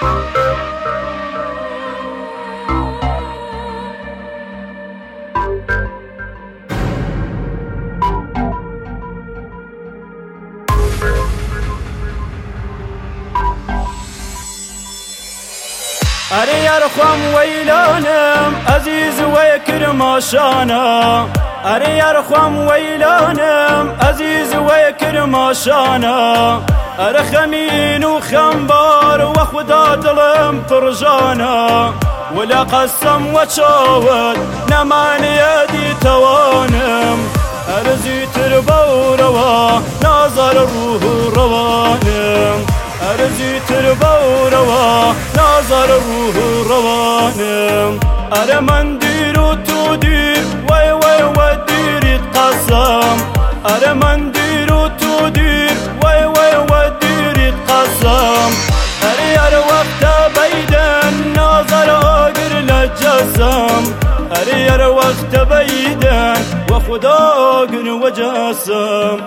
أري يرخم ويلانم عزيز ويكرم شانا، أري يرخم ويلانم عزيز ويكرم شانا، أرخمين وخنبار وخدا ظلم فرجانا، ولا قسم وشاود نمان يدي توانم، أرزي تربو روا ناظر الروح روانم، أرزي تربو روا ناظر الروح روانم، أرى من دير وتدير وي وي ودير تقسم، أرى من دير وتدير وي وي ودير تقسم، أرى وقت بيدن ناظر أقر للجسم، أرى وقت بيدن وخدا أقر وجسم.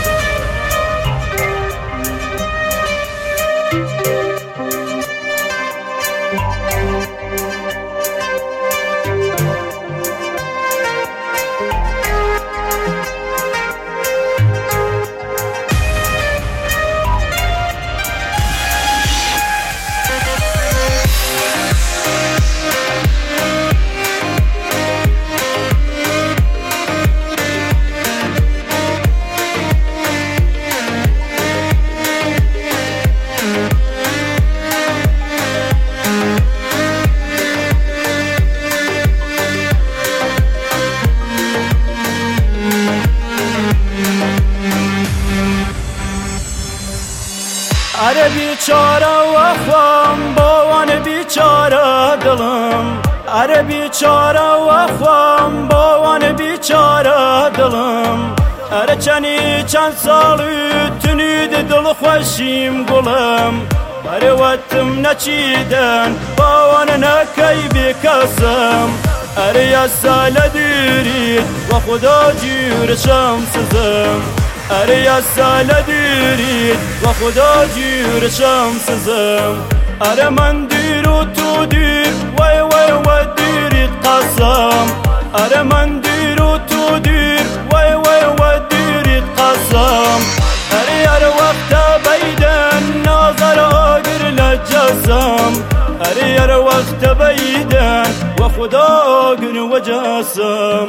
أرى بیچاره وخوام باوان بیچاره دلم، أرى بیچاره وخوام باوان بیچاره دلم، أرى چنی چند سالی تنید دل خوشیم گلم، أرى وقتم نچیدن باوان نکی بکسم، أرى یا سال دیرید و خدا جور شمسزم، أرى يا سال ديريد وخدا جير شمسزم، أرى من دير وتدير وي وي ودير تقسم، أرى من دير وتدير وي وي ودير تقسم، أرى وقت بيدن ناظر أقر للجسم، أرى وقت بيدن وخدا أقر وجسم.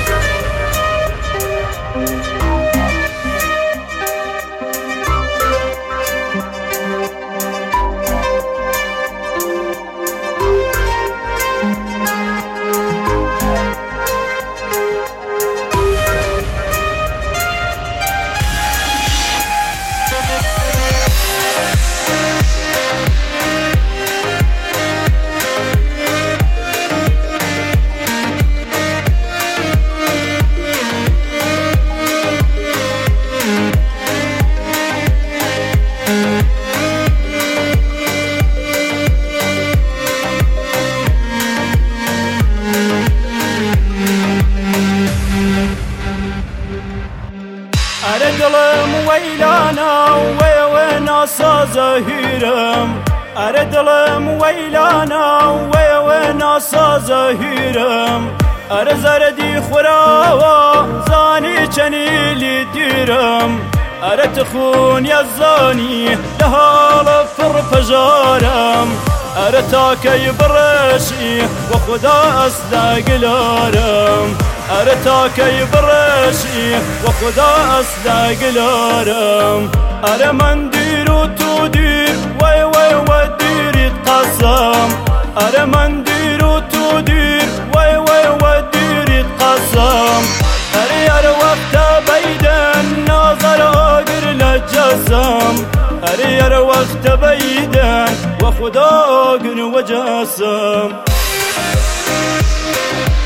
أرى دلم ويلانا وينا زهيرم، أرى دلم ويلانا وينا زهيرم، أرى زردي خراوا زاني چني لديرم، أرى تخون يا زاني لها لفر فجارم، أرى تاكي برشي وخدا أصدق لارم، أرى تاكي برشي وخدا أصدق لارم، أرى من دير وتدير وي وي ودير تقسم، أرى من دير وتدير وي وي ودير تقسم، أرى وقت بيدن ناظر أقر للجسم، أرى وقت بيدن وخدا أقر وجسم.